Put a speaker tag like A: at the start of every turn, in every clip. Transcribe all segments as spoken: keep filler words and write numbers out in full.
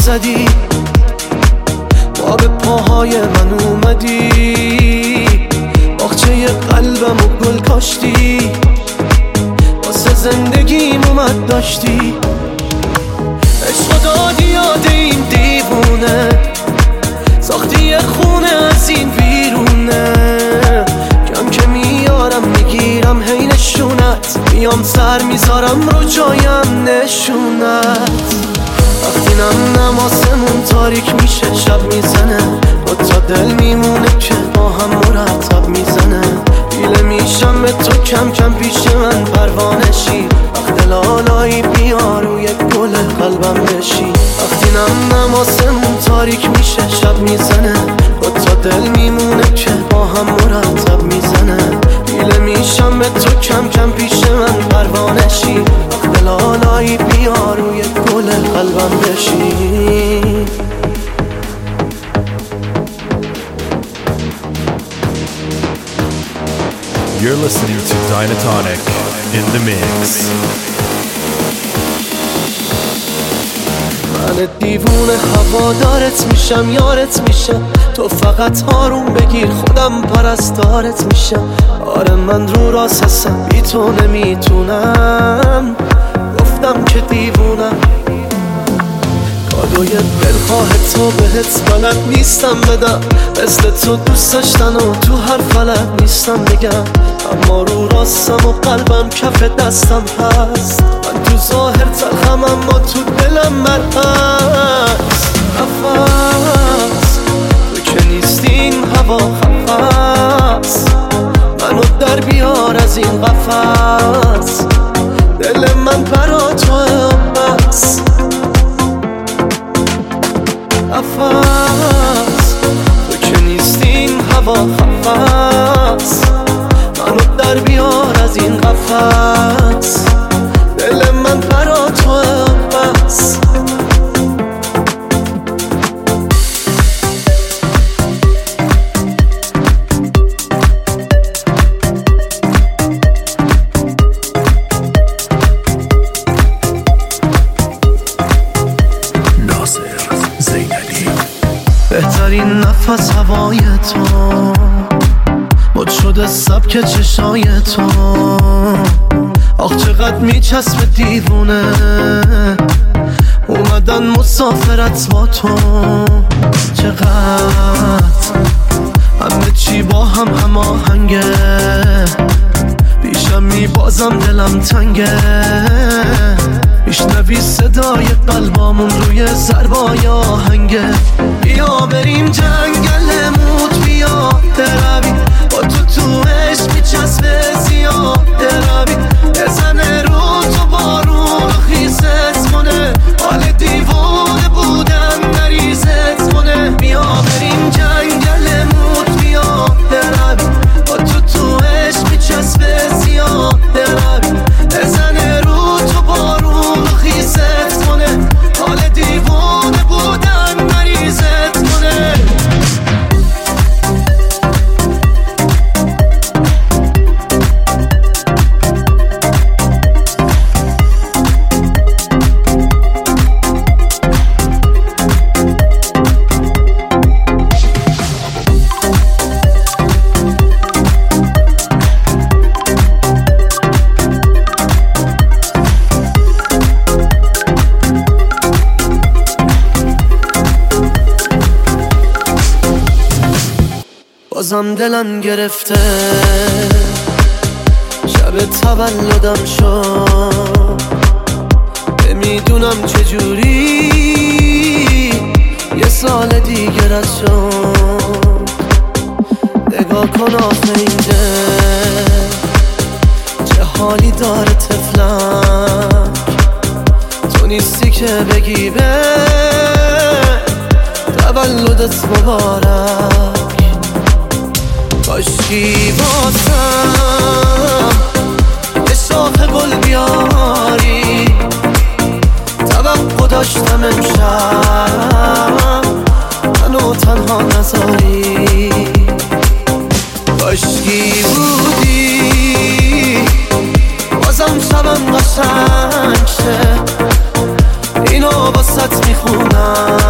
A: زدی، با به پاهای من اومدی، باغچه قلبم و گل کاشتی، واسه زندگیم اومد داشتی. عشق دادی یاد این دیوونه، ساختی یه خونه از این بیرونه، کم که میارم میگیرم هی نشونت، میام سر میذارم رو جایم نشونت. وقتی نم نماسمون تاریک میشه شب میزنه، با تا دل میمونه که با هم مرتب میزنه، دیله میشم به تو کم کم پیش من پروانشی، وقت لالایی بیا روی گل قلبم بشی. وقتی نم نماسمون تاریک میشه شب میزنه، با تا دل میمونه که با هم مرتب میزنه، دیله میشم به تو کم کم پیش من پروانشی، وقت لالایی بیا روی گل قلبم بشی.
B: You're listening to Dynatonic in the mix.
A: من دیوونه هوادارت میشم، یارت میشم، تو فقط آروم بگیر خودم پرستارت میشم. آره من رو راست هستم، بی تو نمیتونم، گفتم که دیوونم. کادوی دلخواه تو بهت بلد نیستم بدم، مثل تو دوست داشتن و تو هر فلد نیستم بگم، اما رو راستم و قلبم کف دستم هست. من تو ظاهر تلخم اما تو دلم مرهست. نفس تو که نیستی این هوا خفست، منو در بیار از این قفس، دل من برا تو بس. نفس تو که نیستی این هوا خفست، منو در بیار از این قفس، دل من برا تو بس. بهترین نفس هوای تو، مد شده سبک چشای تو، آخ چقدر میچسب دیوونه، اومدن مسافرت با تو. چقدر همه چی با هم هماهنگه، پیشم میبازم دلم تنگه، میشنوی صدای قلبامون روی ضربای آهنگه. بیا بریم جنگل موت، بیا دروی با تو تو عشق میچسبه زیاده روی، بزنه رو تو بارون خیست کنه، حال دیوانه بودن نریزت کنه. بیا بریم جنگل موت، بیا دروی با تو تو عشق میچسبه زیاده روی، بزنه رو تو بارون خیست کنه، حال دیوانه بودن نریزت کنه. بازم دلم گرفته، شب تولدم شد، نمیدونم چجوری یه سال دیگه رد شد. نگاه کن آخه این دل چه حالی داره تفلک، تو نیستی که بگی به تولدت مبارک. کاشکی واسم یه شاخ گل بیاری، توقع داشتم امشب منو تنها نذاری. کاشکی بودی بازم شبم قشنگ شه، اینو واسط میخونم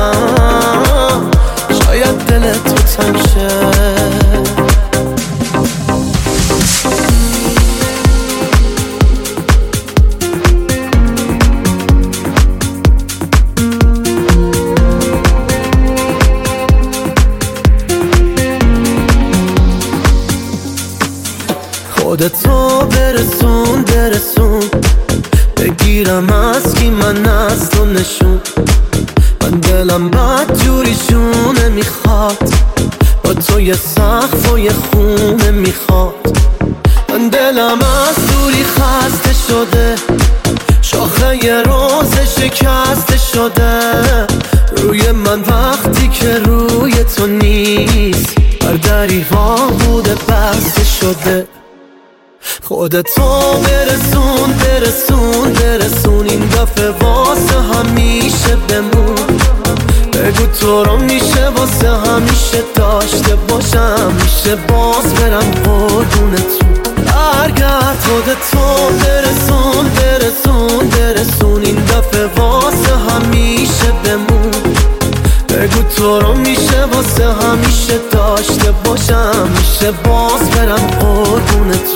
A: دلم از کی من از تو نشون، من دلم بد جوری جونه میخواد، با تو یه سقف و یه خونه میخواد. من دلم از دوری خسته شده، شاخه یه روز شکسته شده، روی من وقتی که روی تو نیست، بر دریوا بوده بسته شده. خودتو برسون برسون برسون، این دفعه واسه همیشه بمون، بگو تو رو میشه واسه همیشه داشته باشم، میشه باز برم قربونتون. برگرد خودتو برسون برسون برسون، این دفعه واسه همیشه بمون، بگو تو رو میشه واسه همیشه داشته باشم، میشه باز برم قربونتون.